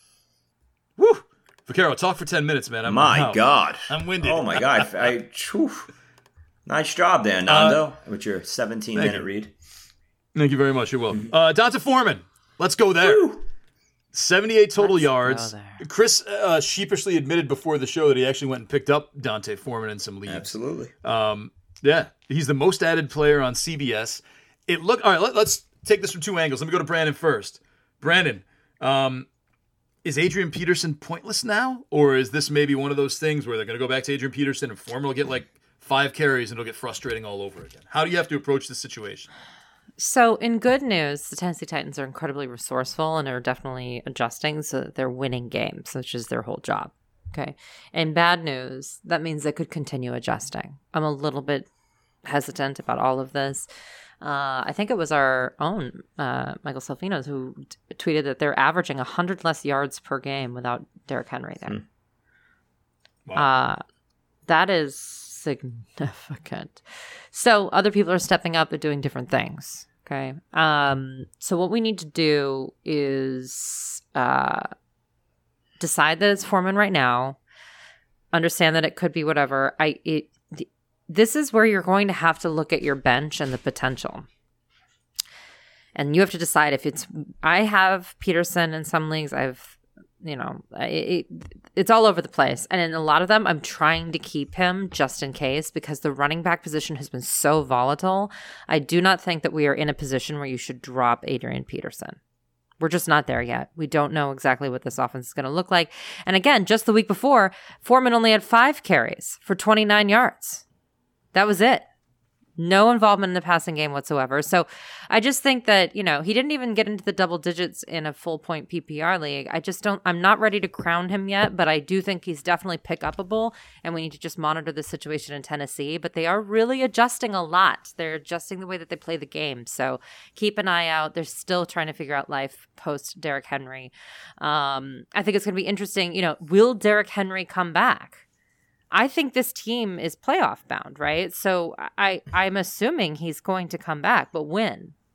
Woo! Vaquero, talk for ten minutes, man. I'm, my out. God. I'm winded. Oh, my God. I, I Nice job there, Nando, uh, with your seventeen-minute read. Thank you very much. You're welcome. Uh, D'Onta Foreman. Let's go there. Woo. seventy-eight total Let's yards. Chris uh, sheepishly admitted before the show that he actually went and picked up D'Onta Foreman in some leagues. Absolutely. Um, yeah, he's the most added player on C B S. It look all right. Let, let's take this from two angles. Let me go to Brandon first. Brandon, um, is Adrian Peterson pointless now, or is this maybe one of those things where they're going to go back to Adrian Peterson and Foreman will get like five carries and it'll get frustrating all over again? How do you have to approach this situation? So in good news, the Tennessee Titans are incredibly resourceful and are definitely adjusting so that they're winning games, which is their whole job. Okay. In bad news, that means they could continue adjusting. I'm a little bit hesitant about all of this. Uh, I think it was our own uh, Michael Salfinos who t- tweeted that they're averaging one hundred less yards per game without Derrick Henry there. Mm. Wow. Uh, that is significant. So other people are stepping up and doing different things. Okay. Um, so what we need to do is uh, decide that it's Foreman right now. Understand that it could be whatever. I it. Th- this is where you're going to have to look at your bench and the potential. And you have to decide if it's. I have Peterson in some leagues. I've. You know, it, it, it's all over the place. And in a lot of them, I'm trying to keep him just in case because the running back position has been so volatile. I do not think that we are in a position where you should drop Adrian Peterson. We're just not there yet. We don't know exactly what this offense is going to look like. And again, just the week before, Foreman only had five carries for twenty-nine yards. That was it. No involvement in the passing game whatsoever. So I just think that, you know, he didn't even get into the double digits in a full point P P R league. I just don't, I'm not ready to crown him yet, but I do think he's definitely pick upable and we need to just monitor the situation in Tennessee. But they are really adjusting a lot. They're adjusting the way that they play the game. So keep an eye out. They're still trying to figure out life post Derrick Henry. Um, I think it's going to be interesting. You know, will Derrick Henry come back? I think this team is playoff bound, right? So I, I'm assuming he's going to come back, but when?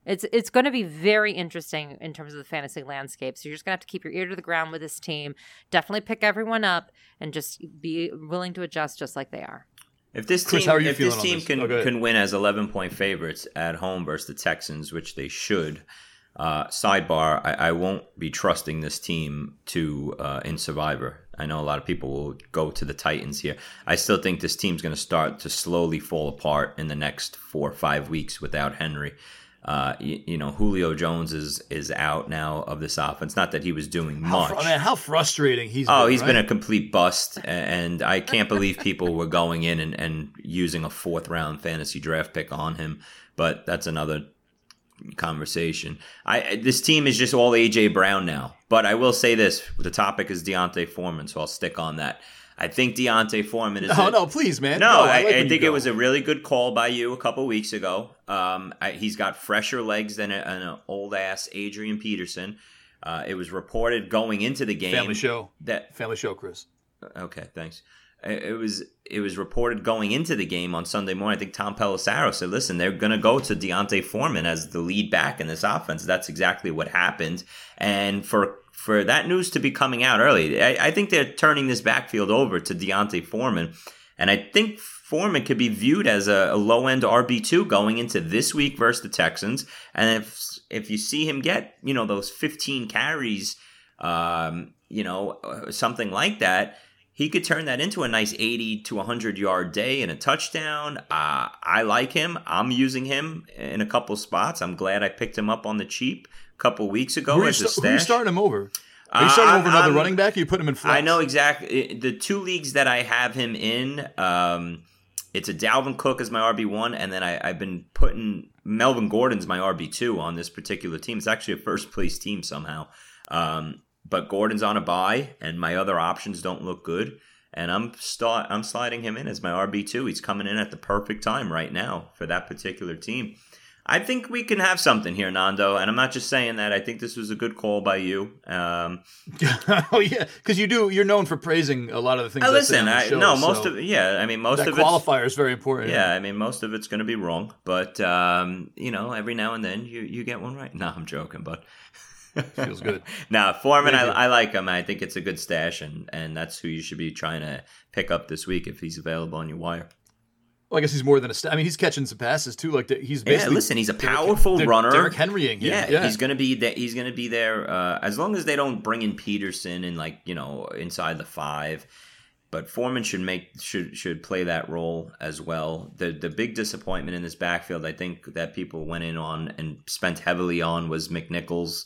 It's it's going to be very interesting in terms of the fantasy landscape. So you're just going to have to keep your ear to the ground with this team. Definitely pick everyone up and just be willing to adjust just like they are. If this Chris, team, how are you if this feeling on team this? can Oh, can win as eleven point favorites at home versus the Texans, which they should, uh, sidebar, I, I won't be trusting this team to uh, in Survivor. I know a lot of people will go to the Titans here. I still think this team's going to start to slowly fall apart in the next four or five weeks without Henry. Uh, you, you know, Julio Jones is is out now of this offense. Not that he was doing How much. fr- man, how frustrating he's Oh, been, he's right? been a complete bust, and I can't believe people were going in and, and using a fourth round fantasy draft pick on him. But that's another conversation. I this team is just all A J Brown now. But I will say this: the topic is D'Onta Foreman, so I'll stick on that. I think D'Onta Foreman is. No, a, no, please, man. No, Go. I, like I when you think go. it was a really good call by you a couple weeks ago. Um, I, he's got fresher legs than a, an old ass Adrian Peterson. Uh, it was reported going into the game. Family show. That Family show, Chris. okay, thanks. It it was it was reported going into the game on Sunday morning. I think Tom Pelissero said, "Listen, they're going to go to D'Onta Foreman as the lead back in this offense." That's exactly what happened. And for for that news to be coming out early, I, I think they're turning this backfield over to D'Onta Foreman, and I think Foreman could be viewed as a, a low end R B two going into this week versus the Texans. And if if you see him get you know those fifteen carries, um, you know something like that. He could turn that into a nice eighty to one hundred yard day and a touchdown. Uh, I like him. I'm using him in a couple spots. I'm glad I picked him up on the cheap a couple weeks ago Who are, you, as a sta- who are you stash. starting him over? Are you Uh, starting I'm- over another I'm- running back? Or you put him in flex? I know exactly. The two leagues that I have him in, um, it's a Dalvin Cook as my R B one, and then I, I've been putting Melvin Gordon's my R B two on this particular team. It's actually a first place team somehow. Um, But Gordon's on a bye, and my other options don't look good. And I'm start, I'm sliding him in as my R B two. He's coming in at the perfect time right now for that particular team. I think we can have something here, Nando. And I'm not just saying that. I think this was a good call by you. Um, oh yeah, because you do. You're known for praising a lot of the things. I I say listen, on the I, show, no, most so of yeah. I mean, most that of it's qualifier is very important. yeah. I mean, most of it's going to be wrong, but um, you know, every now and then you you get one right. No, I'm joking, but. Feels good. Now, Foreman, I, Thank you. I like him. I think it's a good stash, and, and that's who you should be trying to pick up this week if he's available on your wire. Well, I guess he's more than a. St- I mean, he's catching some passes too. Like the, he's Yeah, basically. listen, he's a Derrick- powerful Der- runner. Derrick Henrying him. Yeah, Yeah, he's gonna be that. He's gonna be there uh, as long as they don't bring in Peterson and like you know inside the five. But Foreman should make should should play that role as well. The the big disappointment in this backfield, I think, that people went in on and spent heavily on was McNichols.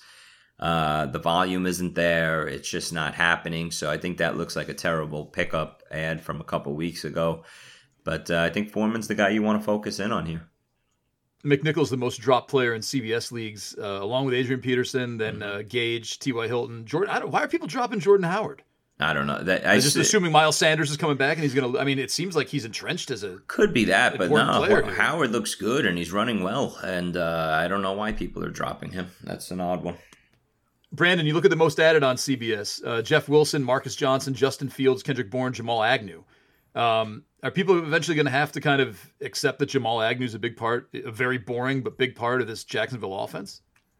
Uh, the volume isn't there. It's just not happening. So I think that looks like a terrible pickup ad from a couple weeks ago. But uh, I think Foreman's the guy you want to focus in on here. McNichols, the most dropped player in C B S leagues, uh, along with Adrian Peterson, then Mm-hmm. uh, Gage, T Y. Hilton, Jordan. I don't, why are people dropping Jordan Howard? I don't know. That, I I just s- assuming Miles Sanders is coming back and he's going to. I mean, it seems like he's entrenched as a. Could be that, but important no. player Ho- here. Howard looks good and he's running well, and uh, I don't know why people are dropping him. That's an odd one. Brandon, you look at the most added on C B S: uh, Jeff Wilson, Marcus Johnson, Justin Fields, Kendrick Bourne, Jamal Agnew. Um, are people eventually going to have to kind of accept that Jamal Agnew is a big part, a very boring but big part of this Jacksonville offense?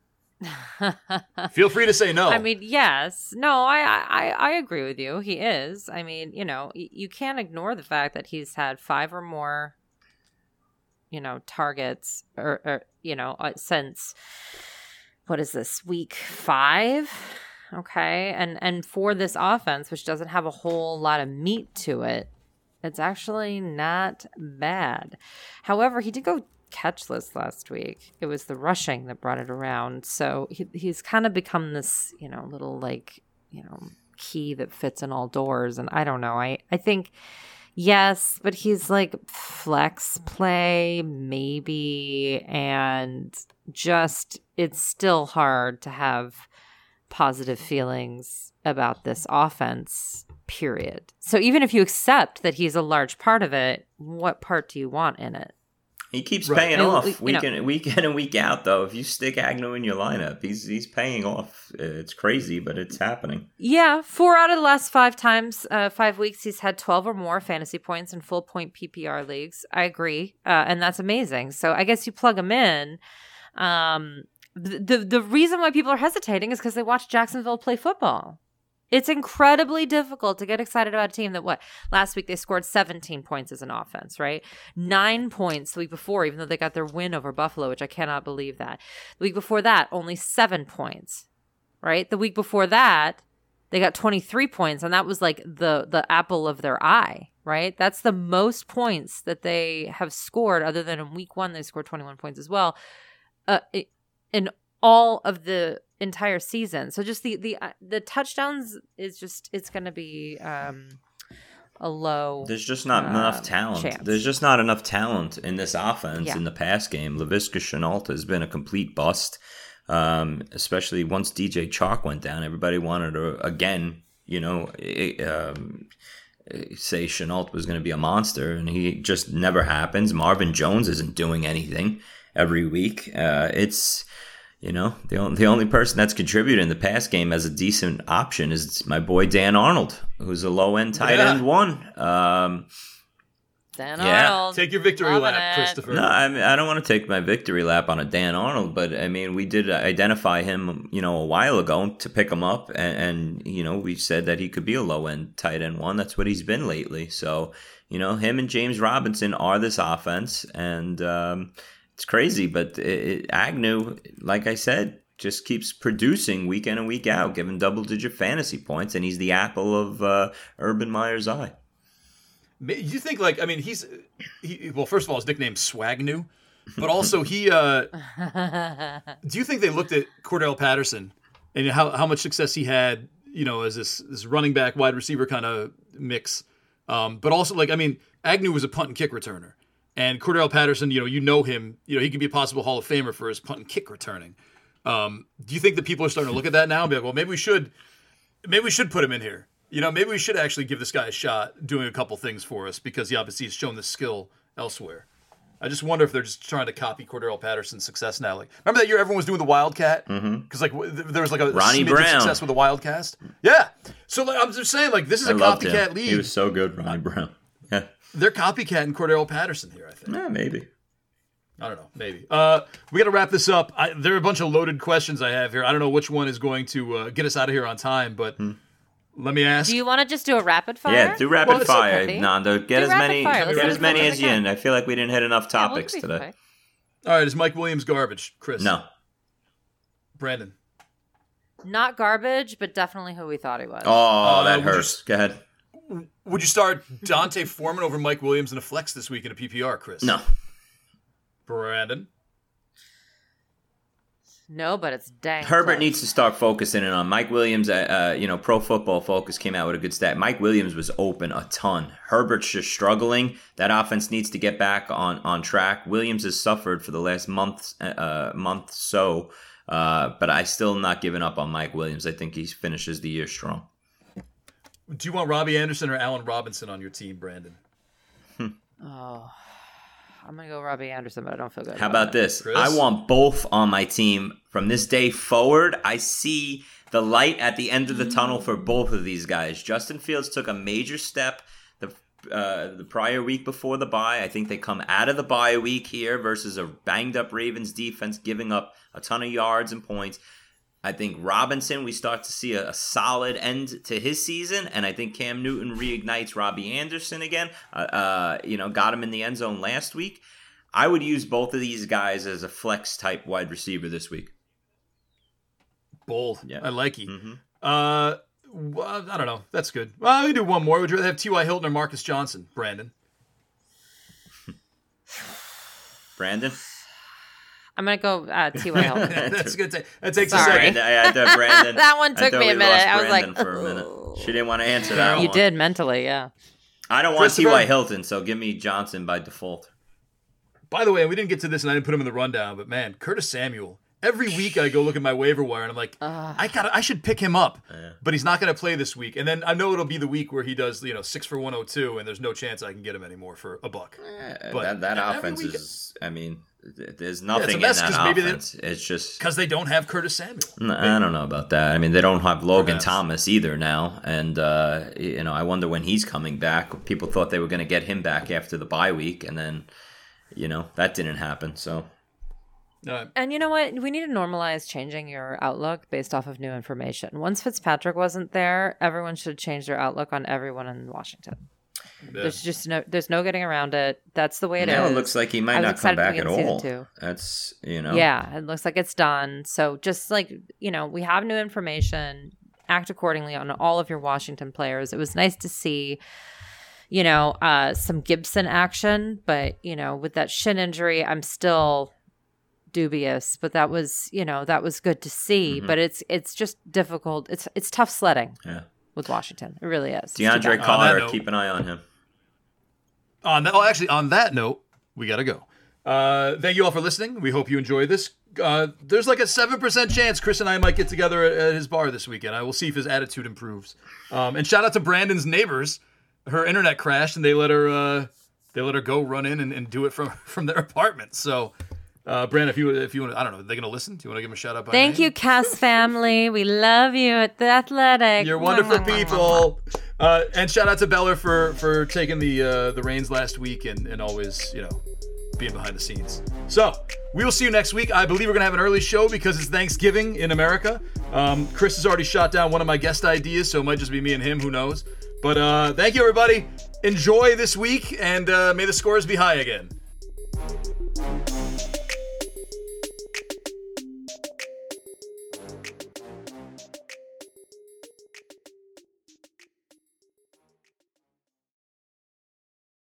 Feel free to say no. I mean, yes. No, I, I, I agree with you. He is. I mean, you know, y- you can't ignore the fact that he's had five or more, you know, targets or, or you know, uh, since, what is this, week five? Okay. And, and for this offense, which doesn't have a whole lot of meat to it, it's actually not bad. However, he did go catchless last week. It was the rushing that brought it around. So he, he's kind of become this, you know, little like, you know, key that fits in all doors. And I don't know. I, I think, yes, but he's like flex play, maybe. And just, it's still hard to have positive feelings about this offense, period. So even if you accept that he's a large part of it, what part do you want in it? He keeps Right. paying And, off you week know- in, week in and week out, though. If you stick Agnew in your lineup, he's he's paying off. It's crazy, but it's happening. Yeah, four out of the last five times, uh, five weeks, he's had twelve or more fantasy points in full point P P R leagues. I agree, uh, and that's amazing. So I guess you plug him in. Um, the the reason why people are hesitating is because they watch Jacksonville play football. It's incredibly difficult to get excited about a team that, what, last week they scored seventeen points as an offense, right? Nine points the week before, even though they got their win over Buffalo, which I cannot believe that. The week before that, only seven points, right? The week before that, they got twenty-three points, and that was like the the apple of their eye, right? That's the most points that they have scored, other than in week one, they scored twenty-one points as well, uh, in all of the entire season. So just the the uh, the touchdowns is just, it's going to be um, a low. There's just not uh, enough talent. chance. There's just not enough talent in this offense Yeah. in the pass game. Laviska Shenault has been a complete bust, um, especially once D J Chalk went down. Everybody wanted to, again, you know, it, um, say Shenault was going to be a monster, and he just never happens. Marvin Jones isn't doing anything every week. Uh, it's... You know, the only, the only person that's contributed in the pass game as a decent option is my boy Dan Arnold, who's a low-end tight Yeah. end one. Um, Dan Yeah. Arnold. Take your victory Loving lap, it. Christopher. no, I mean, I don't want to take my victory lap on a Dan Arnold, but I mean, we did identify him, you know, a while ago to pick him up, and, and you know, we said that he could be a low-end tight end one. That's what he's been lately. So, you know, him and James Robinson are this offense, and um, it's crazy, but it, it, Agnew, like I said, just keeps producing week in and week out, giving double-digit fantasy points, and he's the apple of uh, Urban Meyer's eye. You think, like, I mean, he's, he, well, first of all, his nickname's Swagnew, but also he, uh, do you think they looked at Cordell Patterson and how, how much success he had, you know, as this, this running back, wide receiver kind of mix? Um, but also, like, I mean, Agnew was a punt and kick returner. And Cordell Patterson, you know, you know him, you know, he could be a possible Hall of Famer for his punt and kick returning. Um, do you think that people are starting to look at that now and be like, well, maybe we should, maybe we should put him in here? You know, maybe we should actually give this guy a shot doing a couple things for us because he obviously has shown this skill elsewhere. I just wonder if they're just trying to copy Cordell Patterson's success now. Like, remember that year everyone was doing the Wildcat? Because mm-hmm. like w- there was like a Ronnie smidge Brown. of success with the Wildcast. Yeah. So like, I'm just saying, like, this is I a loved copycat him. league. He was so good, Ronnie Brown. Yeah, They're copycatting Cordell Patterson here, I think. yeah, maybe. I don't know, maybe. Uh, we got to wrap this up. I, there are a bunch of loaded questions I have here. I don't know which one is going to uh, get us out of here on time, but Hmm. let me ask. Do you want to just do a rapid fire? Yeah, do rapid Well, it's fire, okay. Nando. Get Do as rapid many, fire. Let's get do as it many quick as as you we in. I feel like we didn't hit enough Yeah, we'll topics be today. quick. All right, is Mike Williams garbage? Chris? No, Brandon? Not garbage, but definitely who we thought he was. oh, Uh, that would you hurts. s- Go ahead. Would you start Dante Foreman over Mike Williams in a flex this week in a P P R, Chris? No, Brandon? No, but it's dang. Herbert close. needs to start focusing in on Mike Williams. Uh, uh, you know, Pro Football Focus came out with a good stat. Mike Williams was open a ton. Herbert's just struggling. That offense needs to get back on, on track. Williams has suffered for the last month, uh, month so, uh, but I still am not giving up on Mike Williams. I think he finishes the year strong. Do you want Robbie Anderson or Allen Robinson on your team, Brandon? Oh, I'm gonna go Robbie Anderson, but I don't feel good. How about this? Chris? I want both on my team from this day forward. I see the light at the end of the tunnel for both of these guys. Justin Fields took a major step the uh, the prior week before the bye. I think they come out of the bye week here versus a banged up Ravens defense giving up a ton of yards and points. I think Robinson, we start to see a, a solid end to his season, and I think Cam Newton reignites Robbie Anderson again. Uh, uh, you know, got him in the end zone last week. I would use both of these guys as a flex type wide receiver this week. Bold. Yeah. I like you. Mm-hmm. Uh, well, I don't know. That's good. Well, we can do one more. Would you rather have T Y. Hilton or Marcus Johnson, Brandon? Brandon? I'm gonna go uh, T Y. Hilton. That's good. That takes Sorry. a second. I, I thought Brandon. That one I took thought me a we minute. lost I was Brandon like, for a minute. "Oh." She didn't want to answer that You one. did mentally, yeah. I don't want T Y. Christopher? Hilton, so give me Johnson by default. By the way, we didn't get to this, and I didn't put him in the rundown, but man, Curtis Samuel. Every week I go look at my waiver wire, and I'm like, Ugh. I got, I should pick him up, Yeah. but he's not going to play this week. And then I know it'll be the week where he does, you know, six for one oh two, and there's no chance I can get him anymore for a buck. Yeah, But that that every offense week- is. I mean, th- there's it's a nothing mess in 'cause that maybe they- offense. It's just. Because they don't have Curtis Samuel. No, I don't know about that. I mean, they don't have Logan Perhaps. Thomas either now, and uh, you know, I wonder when he's coming back. People thought they were going to get him back after the bye week, and then, you know, that didn't happen. So, Right. And you know what? We need to normalize changing your outlook based off of new information. Once Fitzpatrick wasn't there, everyone should change their outlook on everyone in Washington. Yeah. There's just no, there's no getting around it. That's the way it now is. Now it looks like he might not come back at all. That's, you know. Yeah, it looks like it's done. So just like, you know, we have new information. Act accordingly on all of your Washington players. It was nice to see, you know, uh, some Gibson action, but, you know, with that shin injury, I'm still dubious, but that was, you know, that was good to see. Mm-hmm. But it's it's just difficult. It's it's tough sledding. Yeah. With Washington. It really is. DeAndre Carter, keep an eye on him. On that, oh, actually, on that note, we got to go. Uh, thank you all for listening. We hope you enjoy this. Uh, there's like a seven percent chance Chris and I might get together at, at his bar this weekend. I will see if his attitude improves. Um, and shout out to Brandon's neighbors. Her internet crashed, and they let her uh, they let her go run in and, and do it from, from their apartment. So, uh, Brandon, if you if you want, I don't know, are they going to listen? Do you want to give them a shout out? By Thank name? you, Cass family. We love you at the Athletic. You're wonderful people. Uh, and shout out to Beller for for taking the uh, the reins last week and, and always, you know, being behind the scenes. So we will see you next week. I believe we're gonna have an early show because it's Thanksgiving in America. Um, Chris has already shot down one of my guest ideas, so it might just be me and him. Who knows? But uh, thank you, everybody. Enjoy this week, and uh, may the scores be high again.